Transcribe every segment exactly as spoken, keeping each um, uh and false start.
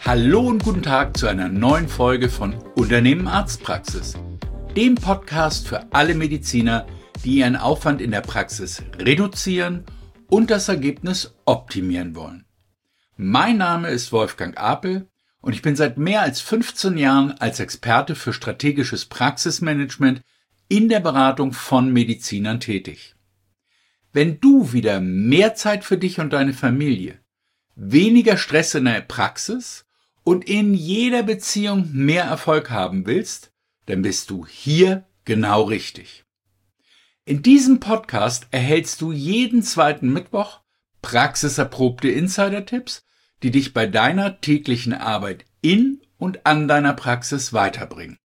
Hallo und guten Tag zu einer neuen Folge von Unternehmen Arztpraxis, dem Podcast für alle Mediziner, die ihren Aufwand in der Praxis reduzieren und das Ergebnis optimieren wollen. Mein Name ist Wolfgang Apel und ich bin seit mehr als fünfzehn Jahren als Experte für strategisches Praxismanagement in der Beratung von Medizinern tätig. Wenn du wieder mehr Zeit für dich und deine Familie, weniger Stress in der Praxis und in jeder Beziehung mehr Erfolg haben willst, dann bist du hier genau richtig. In diesem Podcast erhältst du jeden zweiten Mittwoch praxiserprobte Insider-Tipps, die dich bei deiner täglichen Arbeit in und an deiner Praxis weiterbringen.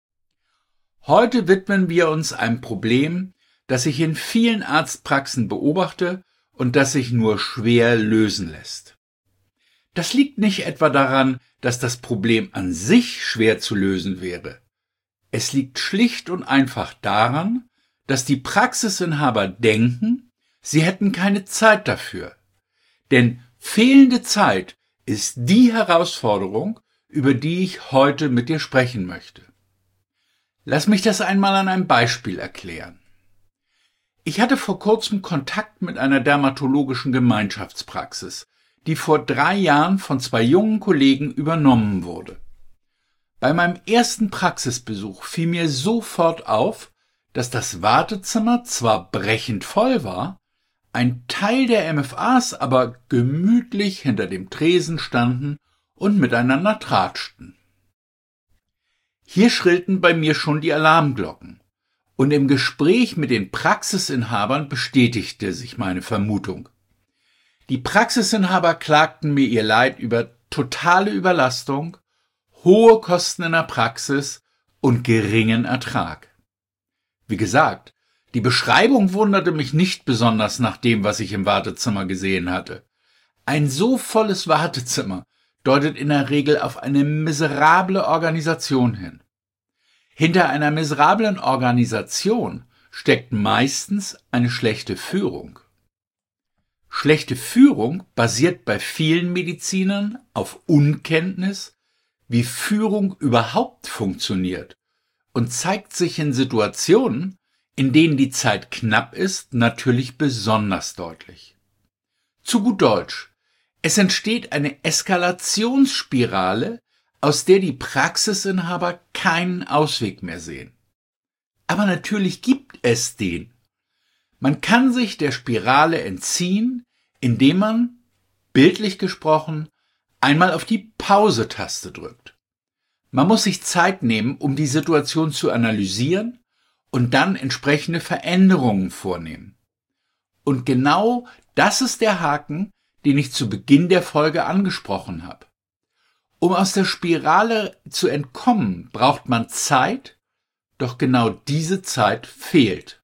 Heute widmen wir uns einem Problem, das ich in vielen Arztpraxen beobachte und das sich nur schwer lösen lässt. Das liegt nicht etwa daran, dass das Problem an sich schwer zu lösen wäre. Es liegt schlicht und einfach daran, dass die Praxisinhaber denken, sie hätten keine Zeit dafür. Denn fehlende Zeit ist die Herausforderung, über die ich heute mit dir sprechen möchte. Lass mich das einmal an einem Beispiel erklären. Ich hatte vor kurzem Kontakt mit einer dermatologischen Gemeinschaftspraxis, die vor drei Jahren von zwei jungen Kollegen übernommen wurde. Bei meinem ersten Praxisbesuch fiel mir sofort auf, dass das Wartezimmer zwar brechend voll war, ein Teil der M F As aber gemütlich hinter dem Tresen standen und miteinander tratschten. Hier schrillten bei mir schon die Alarmglocken, und im Gespräch mit den Praxisinhabern bestätigte sich meine Vermutung. Die Praxisinhaber klagten mir ihr Leid über totale Überlastung, hohe Kosten in der Praxis und geringen Ertrag. Wie gesagt, die Beschreibung wunderte mich nicht besonders nach dem, was ich im Wartezimmer gesehen hatte. Ein so volles Wartezimmer deutet in der Regel auf eine miserable Organisation hin. Hinter einer miserablen Organisation steckt meistens eine schlechte Führung. Schlechte Führung basiert bei vielen Medizinern auf Unkenntnis, wie Führung überhaupt funktioniert, und zeigt sich in Situationen, in denen die Zeit knapp ist, natürlich besonders deutlich. Zu gut Deutsch: Es entsteht eine Eskalationsspirale, aus der die Praxisinhaber keinen Ausweg mehr sehen. Aber natürlich gibt es den. Man kann sich der Spirale entziehen, indem man, bildlich gesprochen, einmal auf die Pause-Taste drückt. Man muss sich Zeit nehmen, um die Situation zu analysieren und dann entsprechende Veränderungen vornehmen. Und genau das ist der Haken, den ich zu Beginn der Folge angesprochen habe. Um aus der Spirale zu entkommen, braucht man Zeit, doch genau diese Zeit fehlt.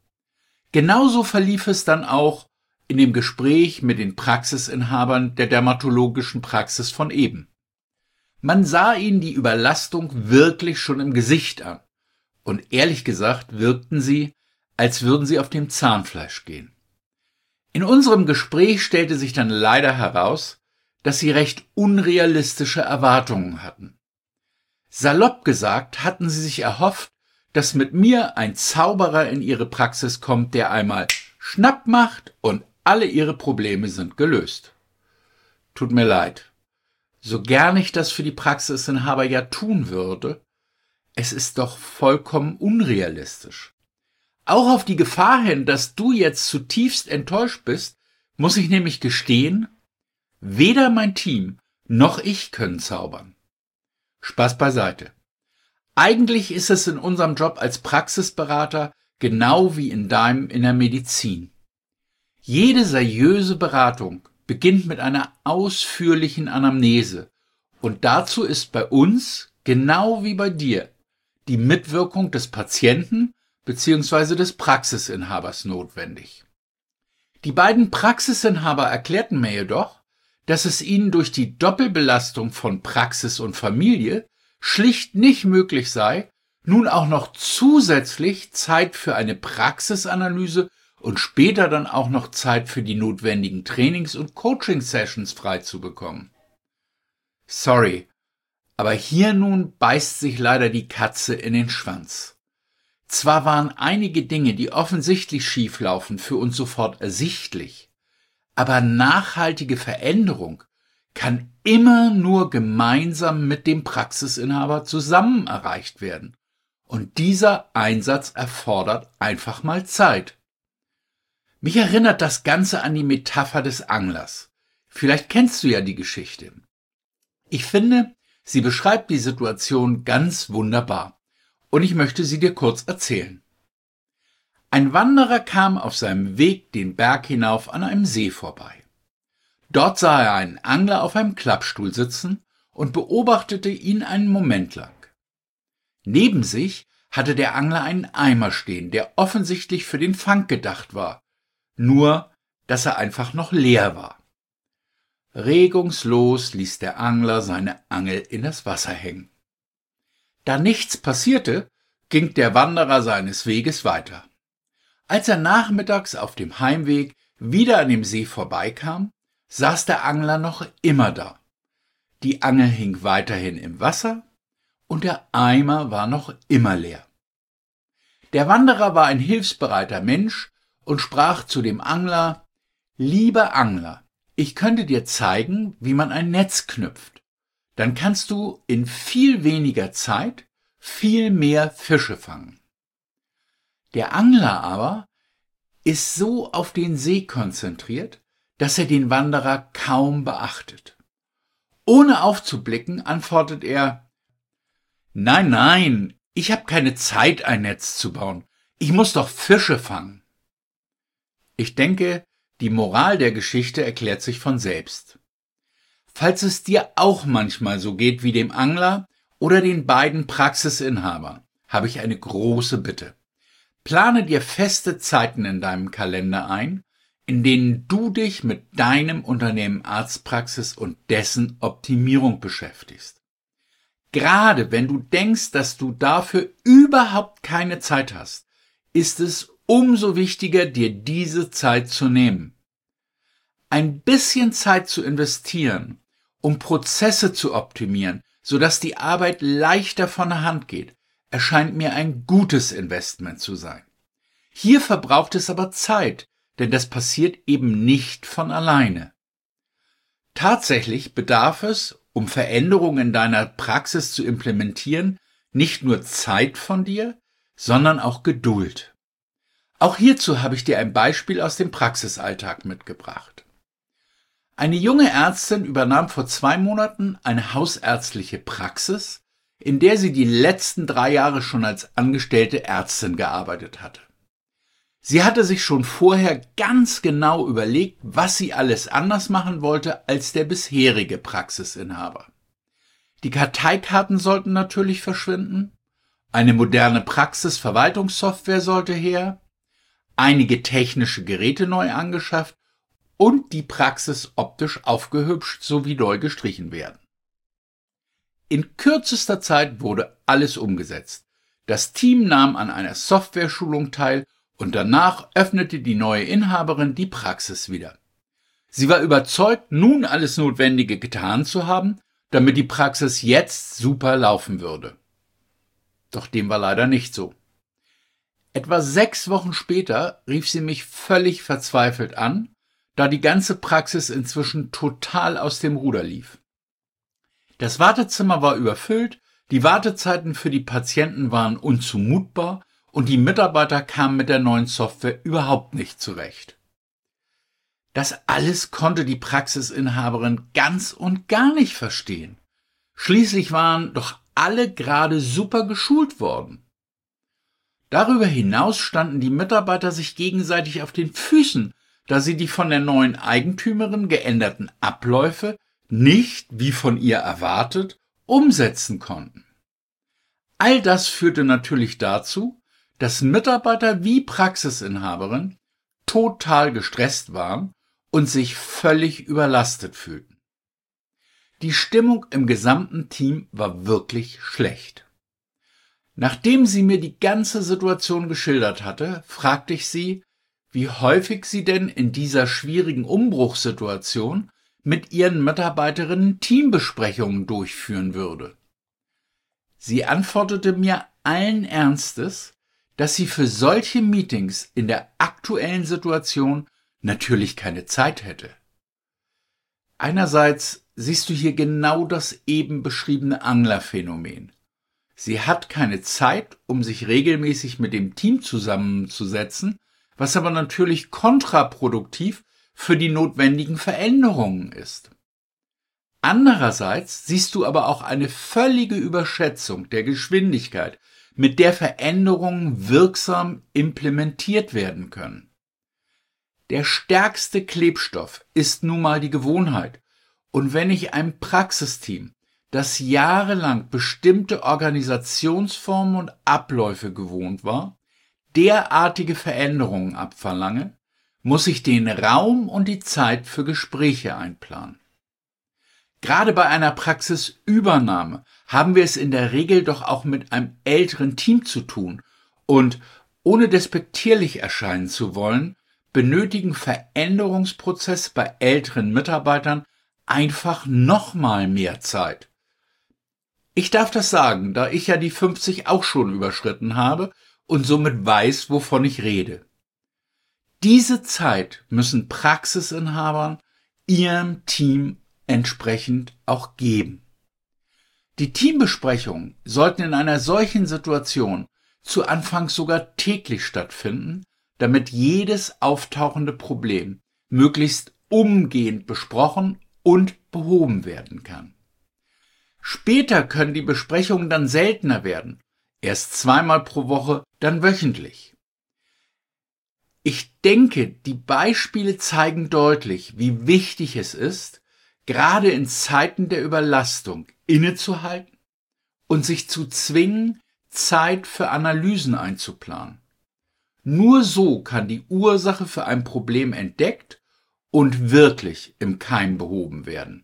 Genauso verlief es dann auch in dem Gespräch mit den Praxisinhabern der dermatologischen Praxis von eben. Man sah ihnen die Überlastung wirklich schon im Gesicht an, und ehrlich gesagt wirkten sie, als würden sie auf dem Zahnfleisch gehen. In unserem Gespräch stellte sich dann leider heraus, dass sie recht unrealistische Erwartungen hatten. Salopp gesagt hatten sie sich erhofft, dass mit mir ein Zauberer in ihre Praxis kommt, der einmal Schnapp macht und alle ihre Probleme sind gelöst. Tut mir leid. So gern ich das für die Praxisinhaber ja tun würde, es ist doch vollkommen unrealistisch. Auch auf die Gefahr hin, dass du jetzt zutiefst enttäuscht bist, muss ich nämlich gestehen, weder mein Team noch ich können zaubern. Spaß beiseite. Eigentlich ist es in unserem Job als Praxisberater genau wie in deinem in der Medizin. Jede seriöse Beratung beginnt mit einer ausführlichen Anamnese, und dazu ist bei uns, genau wie bei dir, die Mitwirkung des Patienten bzw. des Praxisinhabers notwendig. Die beiden Praxisinhaber erklärten mir jedoch, dass es ihnen durch die Doppelbelastung von Praxis und Familie schlicht nicht möglich sei, nun auch noch zusätzlich Zeit für eine Praxisanalyse und später dann auch noch Zeit für die notwendigen Trainings- und Coaching-Sessions frei zu bekommen. Sorry, aber hier nun beißt sich leider die Katze in den Schwanz. Zwar waren einige Dinge, die offensichtlich schieflaufen, für uns sofort ersichtlich, aber nachhaltige Veränderung kann immer nur gemeinsam mit dem Praxisinhaber zusammen erreicht werden. Und dieser Einsatz erfordert einfach mal Zeit. Mich erinnert das Ganze an die Metapher des Anglers. Vielleicht kennst du ja die Geschichte. Ich finde, sie beschreibt die Situation ganz wunderbar. Und ich möchte sie dir kurz erzählen. Ein Wanderer kam auf seinem Weg den Berg hinauf an einem See vorbei. Dort sah er einen Angler auf einem Klappstuhl sitzen und beobachtete ihn einen Moment lang. Neben sich hatte der Angler einen Eimer stehen, der offensichtlich für den Fang gedacht war, nur dass er einfach noch leer war. Regungslos ließ der Angler seine Angel in das Wasser hängen. Da nichts passierte, ging der Wanderer seines Weges weiter. Als er nachmittags auf dem Heimweg wieder an dem See vorbeikam, saß der Angler noch immer da. Die Angel hing weiterhin im Wasser und der Eimer war noch immer leer. Der Wanderer war ein hilfsbereiter Mensch und sprach zu dem Angler: »Lieber Angler, ich könnte dir zeigen, wie man ein Netz knüpft. Dann kannst du in viel weniger Zeit viel mehr Fische fangen.« Der Angler aber ist so auf den See konzentriert, dass er den Wanderer kaum beachtet. Ohne aufzublicken, antwortet er: »Nein, nein, ich habe keine Zeit, ein Netz zu bauen. Ich muss doch Fische fangen.« Ich denke, die Moral der Geschichte erklärt sich von selbst. Falls es dir auch manchmal so geht wie dem Angler oder den beiden Praxisinhabern, habe ich eine große Bitte. Plane dir feste Zeiten in deinem Kalender ein, in denen du dich mit deinem Unternehmen Arztpraxis und dessen Optimierung beschäftigst. Gerade wenn du denkst, dass du dafür überhaupt keine Zeit hast, ist es umso wichtiger, dir diese Zeit zu nehmen. Ein bisschen Zeit zu investieren, um Prozesse zu optimieren, sodass die Arbeit leichter von der Hand geht, erscheint mir ein gutes Investment zu sein. Hier verbraucht es aber Zeit, denn das passiert eben nicht von alleine. Tatsächlich bedarf es, um Veränderungen in deiner Praxis zu implementieren, nicht nur Zeit von dir, sondern auch Geduld. Auch hierzu habe ich dir ein Beispiel aus dem Praxisalltag mitgebracht. Eine junge Ärztin übernahm vor zwei Monaten eine hausärztliche Praxis, in der sie die letzten drei Jahre schon als angestellte Ärztin gearbeitet hatte. Sie hatte sich schon vorher ganz genau überlegt, was sie alles anders machen wollte als der bisherige Praxisinhaber. Die Karteikarten sollten natürlich verschwinden, eine moderne Praxisverwaltungssoftware sollte her, einige technische Geräte neu angeschafft und die Praxis optisch aufgehübscht sowie neu gestrichen werden. In kürzester Zeit wurde alles umgesetzt. Das Team nahm an einer Software-Schulung teil und danach öffnete die neue Inhaberin die Praxis wieder. Sie war überzeugt, nun alles Notwendige getan zu haben, damit die Praxis jetzt super laufen würde. Doch dem war leider nicht so. Etwa sechs Wochen später rief sie mich völlig verzweifelt an, da die ganze Praxis inzwischen total aus dem Ruder lief. Das Wartezimmer war überfüllt, die Wartezeiten für die Patienten waren unzumutbar und die Mitarbeiter kamen mit der neuen Software überhaupt nicht zurecht. Das alles konnte die Praxisinhaberin ganz und gar nicht verstehen. Schließlich waren doch alle gerade super geschult worden. Darüber hinaus standen die Mitarbeiter sich gegenseitig auf den Füßen, da sie die von der neuen Eigentümerin geänderten Abläufe nicht, wie von ihr erwartet, umsetzen konnten. All das führte natürlich dazu, dass Mitarbeiter wie Praxisinhaberin total gestresst waren und sich völlig überlastet fühlten. Die Stimmung im gesamten Team war wirklich schlecht. Nachdem sie mir die ganze Situation geschildert hatte, fragte ich sie, wie häufig sie denn in dieser schwierigen Umbruchssituation mit ihren Mitarbeiterinnen Teambesprechungen durchführen würde. Sie antwortete mir allen Ernstes, dass sie für solche Meetings in der aktuellen Situation natürlich keine Zeit hätte. Einerseits siehst du hier genau das eben beschriebene Anglerphänomen. Sie hat keine Zeit, um sich regelmäßig mit dem Team zusammenzusetzen, was aber natürlich kontraproduktiv für die notwendigen Veränderungen ist. Andererseits siehst du aber auch eine völlige Überschätzung der Geschwindigkeit, mit der Veränderungen wirksam implementiert werden können. Der stärkste Klebstoff ist nun mal die Gewohnheit, und wenn ich ein Praxisteam, das jahrelang bestimmte Organisationsformen und Abläufe gewohnt war, derartige Veränderungen abverlange, muss ich den Raum und die Zeit für Gespräche einplanen. Gerade bei einer Praxisübernahme haben wir es in der Regel doch auch mit einem älteren Team zu tun und, ohne despektierlich erscheinen zu wollen, benötigen Veränderungsprozesse bei älteren Mitarbeitern einfach nochmal mehr Zeit. Ich darf das sagen, da ich ja die fünfzig auch schon überschritten habe und somit weiß, wovon ich rede. Diese Zeit müssen Praxisinhabern ihrem Team entsprechend auch geben. Die Teambesprechungen sollten in einer solchen Situation zu Anfang sogar täglich stattfinden, damit jedes auftauchende Problem möglichst umgehend besprochen und behoben werden kann. Später können die Besprechungen dann seltener werden, erst zweimal pro Woche, dann wöchentlich. Ich denke, die Beispiele zeigen deutlich, wie wichtig es ist, gerade in Zeiten der Überlastung innezuhalten und sich zu zwingen, Zeit für Analysen einzuplanen. Nur so kann die Ursache für ein Problem entdeckt und wirklich im Keim behoben werden.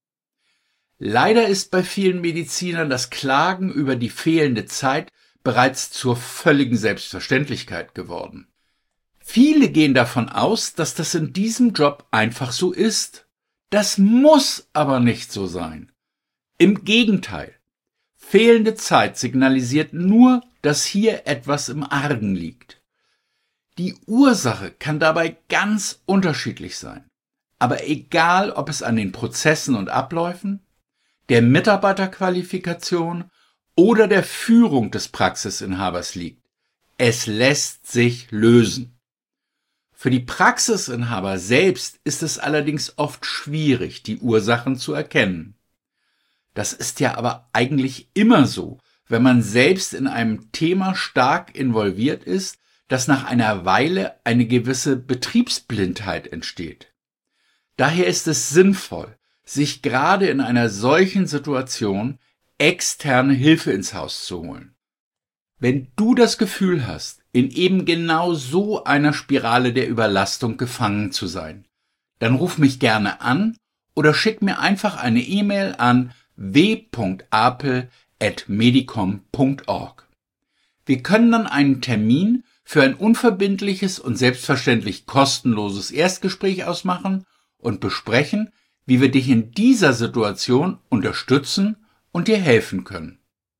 Leider ist bei vielen Medizinern das Klagen über die fehlende Zeit bereits zur völligen Selbstverständlichkeit geworden. Viele gehen davon aus, dass das in diesem Job einfach so ist. Das muss aber nicht so sein. Im Gegenteil. Fehlende Zeit signalisiert nur, dass hier etwas im Argen liegt. Die Ursache kann dabei ganz unterschiedlich sein. Aber egal, ob es an den Prozessen und Abläufen, der Mitarbeiterqualifikation oder der Führung des Praxisinhabers liegt, es lässt sich lösen. Für die Praxisinhaber selbst ist es allerdings oft schwierig, die Ursachen zu erkennen. Das ist ja aber eigentlich immer so, wenn man selbst in einem Thema stark involviert ist, dass nach einer Weile eine gewisse Betriebsblindheit entsteht. Daher ist es sinnvoll, sich gerade in einer solchen Situation externe Hilfe ins Haus zu holen. Wenn du das Gefühl hast, in eben genau so einer Spirale der Überlastung gefangen zu sein, dann ruf mich gerne an oder schick mir einfach eine E-Mail an w punkt apel at medicom punkt org. Wir können dann einen Termin für ein unverbindliches und selbstverständlich kostenloses Erstgespräch ausmachen und besprechen, wie wir dich in dieser Situation unterstützen und dir helfen können.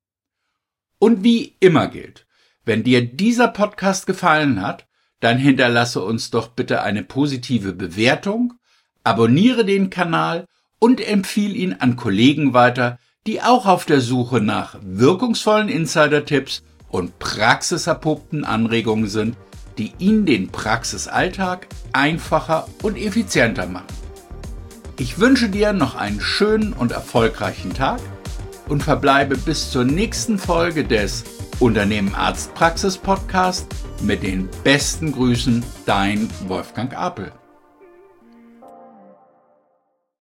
Und wie immer gilt, wenn dir dieser Podcast gefallen hat, dann hinterlasse uns doch bitte eine positive Bewertung, abonniere den Kanal und empfiehl ihn an Kollegen weiter, die auch auf der Suche nach wirkungsvollen Insider-Tipps und praxiserprobten Anregungen sind, die ihnen den Praxisalltag einfacher und effizienter machen. Ich wünsche dir noch einen schönen und erfolgreichen Tag und verbleibe bis zur nächsten Folge des Unternehmen Arztpraxis Podcast mit den besten Grüßen, dein Wolfgang Apel.